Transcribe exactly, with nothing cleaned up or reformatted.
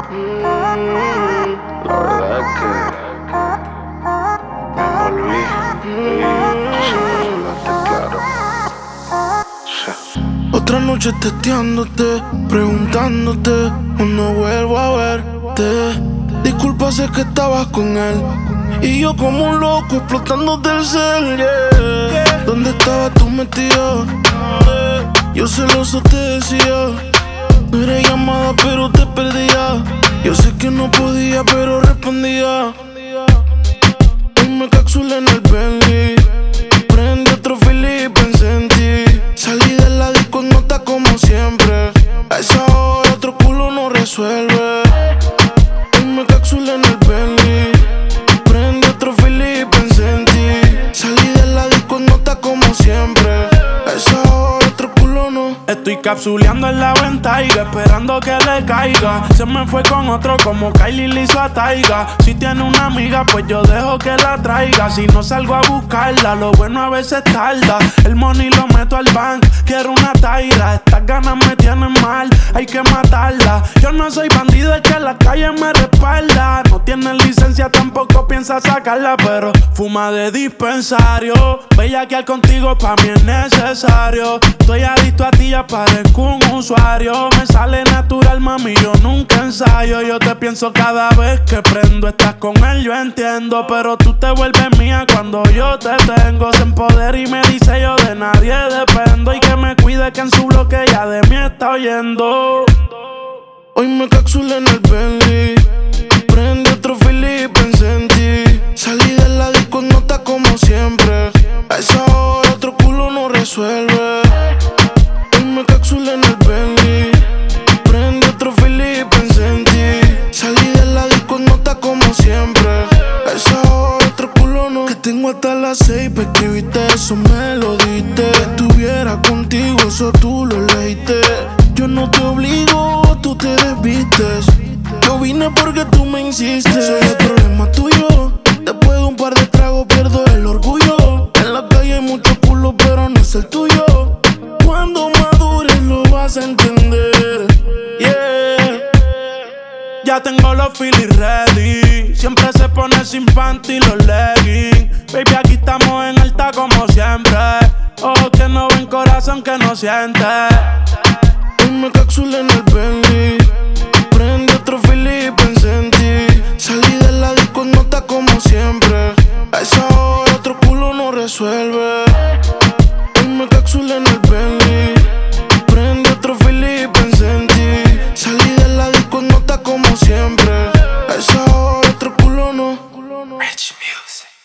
La verdad es que me envolví y siempre hablaste claro. Sí. Otra noche testeándote, preguntándote cuando vuelvo a verte. Disculpa, sé que estabas con él y yo como un loco explotándote el cel, yeah. ¿Dónde estabas tú metido? Yo celoso te decía. No era llamada pero te perdía. Yo sé que no podía pero respondía. Hoy me capsulé en el Bentley. Prendí otro fili y pensé en ti. Salí de la disco en nota como siempre. A esa hora otro culo no resuelve. Hoy me capsulé en el Bentley. Prendí otro fili y pensé en ti. Salí de la disco en nota como siempre. A esa hora otro culo no. Estoy capsuleando en la ventaiga, esperando que le caiga. Se me fue con otro como Kylie le hizo a Taiga. Si tiene una amiga, pues yo dejo que la traiga. Si no salgo a buscarla, lo bueno a veces tarda. El money lo meto al bank, quiero una taira. Estas ganas me tienen mal, hay que matarla. Yo no soy bandido, es que la calle me respalda. No tiene licencia, tampoco piensa sacarla, pero fuma de dispensario. Bellaquear contigo pa' mí es necesario. Estoy adicto a ti, ya parezco un usuario. Me sale natural, mami, yo nunca ensayo. Yo te pienso cada vez que prendo. Estás con él, yo entiendo, pero tú te vuelves mía cuando yo te tengo. Se empodera y me dice yo de nadie dependo. Y que me cuide que en su bloque ya de mí está oyendo. Hoy me capsulé en el Bentley. Prendí otro fili y pensé en ti. Salí de la disco en nota como siempre. A esa hora otro culo no resuelve. Hoy me capsulé en el Bentley. Prendí otro fili y pensé en ti. Salí de la disco en nota como siempre. A esa hora otro culo no. Que tengo hasta las seis pa' escribirte, eso me lo diste. Que estuviera contigo, eso tú lo leíste. Yo no te obligo, tú te desvistes. Yo vine porque tú me insistes. Soy el problema tuyo. Después de un par de tragos pierdo el orgullo. En la calle hay mucho culo, pero no es el tuyo. Cuando madures lo vas a entender, yeah. Ya tengo los feelings ready. Siempre se pone sin panty los leggings. Baby, aquí estamos en alta como siempre. Ojos que no ven, corazón que no siente. Hoy me capsulé en el Bentley. Prendí otro fili y pensé en ti. Salí de la disco en nota como siempre. A esa hora otro culo no resuelve. Hoy me capsulé en el Bentley. Prendí otro fili y pensé en ti. Salí de la disco en nota como siempre. A esa hora otro culo no. Rich Music.